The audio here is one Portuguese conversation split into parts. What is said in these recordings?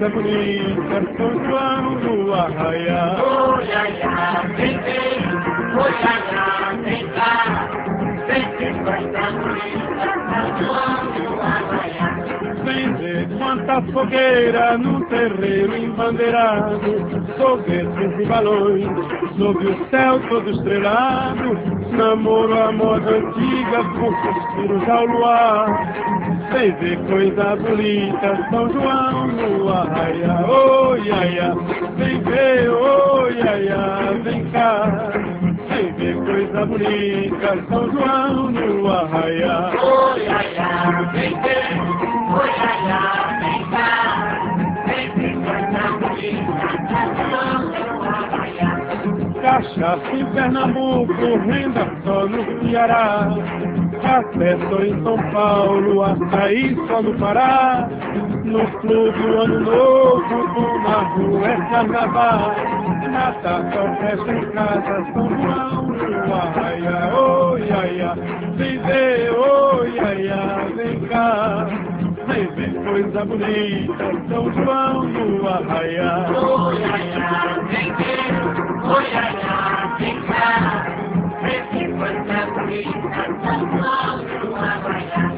coisa bonita, São João no arraial. Oi, ai, ai, vem, vem, oi, ai, ai, vem cá, vem que coisa bonita, São João no arraial. Vem ver quanta fogueira no terreiro embandeirado, foguetes e balões, sob o céu todo estrelado, namoro à moda antiga, com suspiros ao luar. Vem ver coisa bonita, São João no arraial. Oh, iaia, vem ver, oh, iaia, vem cá. Vem ver coisa bonita, São João no arraial. Oi, ai, ai, vem, vem, oi, ai, ai, vem cá, vem que coisa bonita, São João no arraial. Cachaça em Pernambuco, renda só no Ceará. Café só em São Paulo, açaí só no Pará. No clube o ano novo, na rua é carnaval. Natal só festa em casa, São João no arraial. Oh, iaia, vem ver, oh, iaia, vem cá. Vem ver coisa bonita, São João no arraial. Oi, ai, ai, vem, vem, oi, ai, ai, vem cá, vem que coisa bonita, São João no arraial.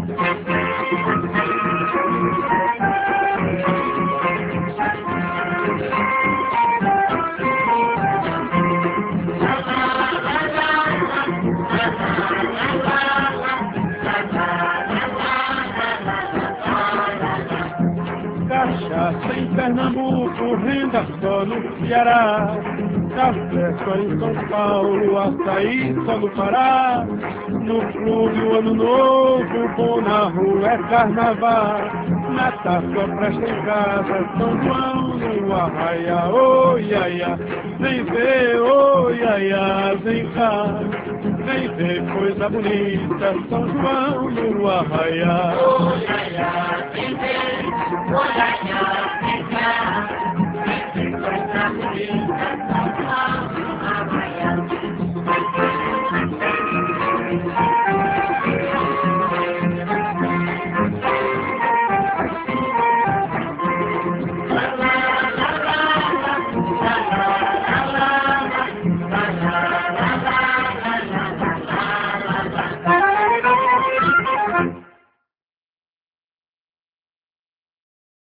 Cachaça em Pernambuco, renda só no Ceará. Café só em São Paulo, açaí só no Pará. No clube o ano novo, bom na rua é carnaval. Natal só presta em casa, São João no arraial. Oh, iaia, vem ver, oh, iaia, vem cá. Vem ver coisa bonita, São João no arraial. Oi, ai, ai, vem, vem, oi, ai, ai, vem cá, vem que coisa bonita, São João